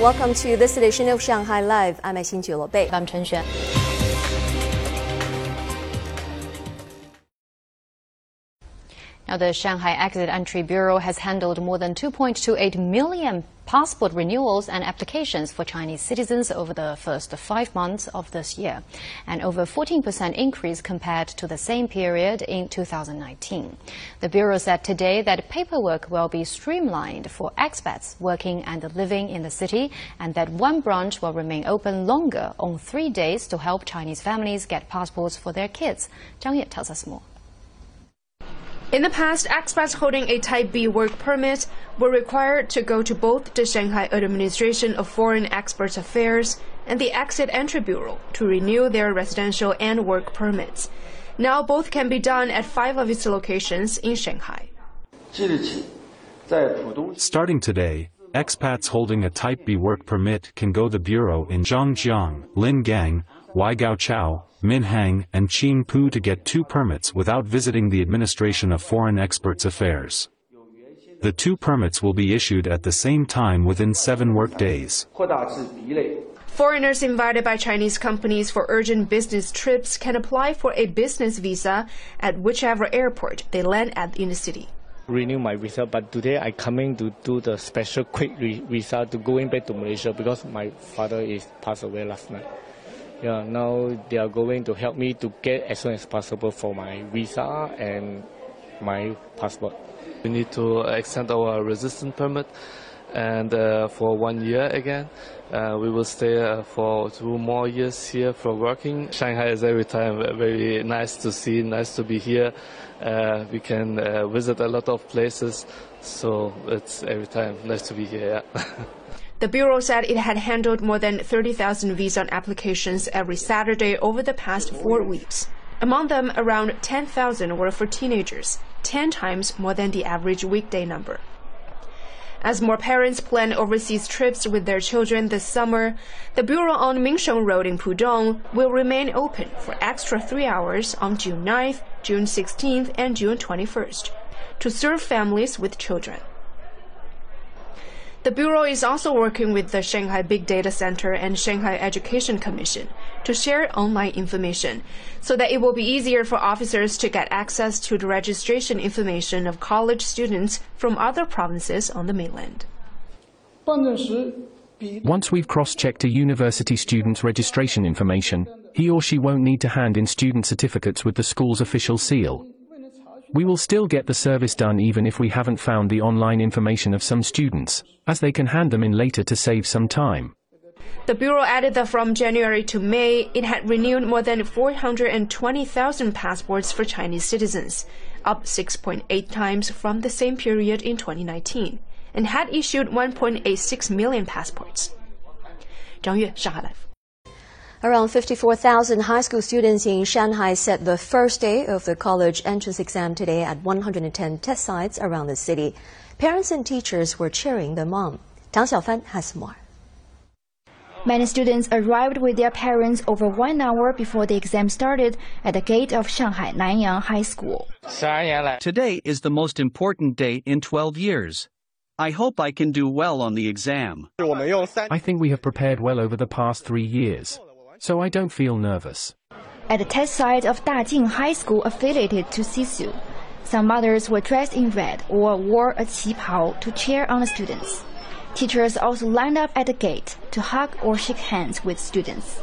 Welcome to this edition of Shanghai Live. I'm Xin Bei. I'm Chen Xuan. Now, the Shanghai Exit Entry Bureau has handled more than 2.28 million passport renewals and applications for Chinese citizens over the first 5 months of this year, an over 14% increase compared to the same period in 2019. The Bureau said today that paperwork will be streamlined for expats working and living in the city, and that one branch will remain open longer on 3 days to help Chinese families get passports for their kids. Zhang Ye tells us more. In the past, expats holding a Type B work permit were required to go to both the Shanghai Administration of Foreign Experts Affairs and the Exit Entry Bureau to renew their residential and work permits. Now both can be done at 5 of its locations in Shanghai. Starting today, expats holding a Type B work permit can go to the bureau in Zhangjiang, Lingang, Waigaoqiao, Minhang, and Qingpu to get 2 permits without visiting the Administration of Foreign Experts Affairs. The 2 permits will be issued at the same time within 7 work days. Foreigners invited by Chinese companies for urgent business trips can apply for a business visa at whichever airport they land at in the city. Renew my visa, but today I coming to do the special quick visa to going back to Malaysia because my father is passed away last night. Yeah, now they are going to help me to get as soon as possible for my visa and my passport. We need to extend our residence permit, and for 1 year again. We will stay for 2 more years here for working. Shanghai is every time very nice to see, nice to be here. We can visit a lot of places, so it's every time nice to be here. Yeah. The Bureau said it had handled more than 30,000 visa applications every Saturday over the past 4 weeks. Among them, around 10,000 were for teenagers, 10 times more than the average weekday number. As more parents plan overseas trips with their children this summer, the Bureau on Minsheng Road in Pudong will remain open for extra 3 hours on June 9th, June 16th, and June 21st to serve families with children. The Bureau is also working with the Shanghai Big Data Center and Shanghai Education Commission to share online information so that it will be easier for officers to get access to the registration information of college students from other provinces on the mainland. Once we've cross-checked a university student's registration information, he or she won't need to hand in student certificates with the school's official seal. We will still get the service done even if we haven't found the online information of some students, as they can hand them in later to save some time. The Bureau added that from January to May, it had renewed more than 420,000 passports for Chinese citizens, up 6.8 times from the same period in 2019, and had issued 1.86 million passports. Zhang Yue, Shanghai Live. Around 54,000 high school students in Shanghai set the first day of the college entrance exam today at 110 test sites around the city. Parents and teachers were cheering them on. Tang Xiaofan has more. Many students arrived with their parents over 1 hour before the exam started at the gate of Shanghai Nanyang High School. Today is the most important day in 12 years. I hope I can do well on the exam. I think we have prepared well over the past 3 years, so I don't feel nervous. At the test site of Dajing High School affiliated to Sisu, some mothers were dressed in red or wore a qipao to cheer on the students. Teachers also lined up at the gate to hug or shake hands with students.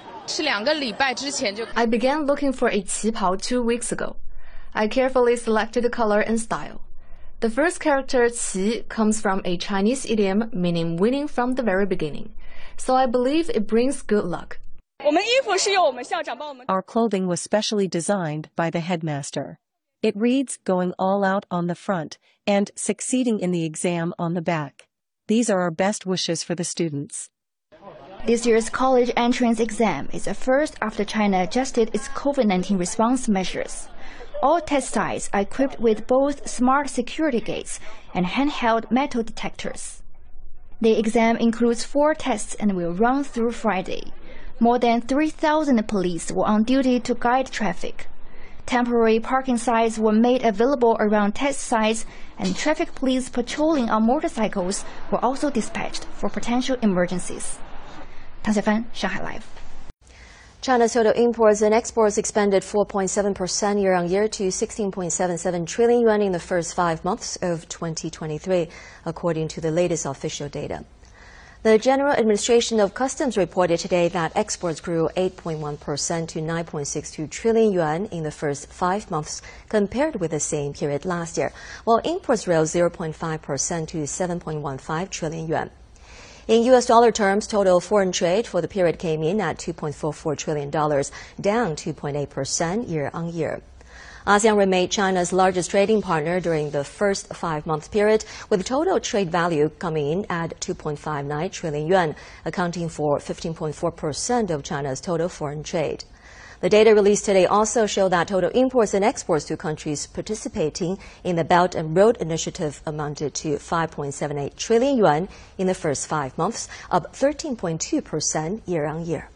I began looking for a qipao 2 weeks ago. I carefully selected the color and style. The first character qi comes from a Chinese idiom meaning winning from the very beginning, so I believe it brings good luck. Our clothing was specially designed by the headmaster. It reads going all out on the front and succeeding in the exam on the back. These are our best wishes for the students. This year's college entrance exam is the first after China adjusted its COVID-19 response measures. All test sites are equipped with both smart security gates and handheld metal detectors. The exam includes 4 tests and will run through Friday. More than 3,000 police were on duty to guide traffic. Temporary parking signs were made available around test sites, and traffic police patrolling on motorcycles were also dispatched for potential emergencies. Tang Xiaofan, Shanghai Live. China's total imports and exports expanded 4.7% year-on-year to 16.77 trillion yuan in the first 5 months of 2023, according to the latest official data. The General Administration of Customs reported today that exports grew 8.1% to 9.62 trillion yuan in the first 5 months compared with the same period last year, while imports rose 0.5% to 7.15 trillion yuan. In U.S. dollar terms, total foreign trade for the period came in at $2.44 trillion, down 2.8% year-on-year. ASEAN remained China's largest trading partner during the first 5-month period, with total trade value coming in at 2.59 trillion yuan, accounting for 15.4% of China's total foreign trade. The data released today also show that total imports and exports to countries participating in the Belt and Road Initiative amounted to 5.78 trillion yuan in the first 5 months, up 13.2% year-on-year.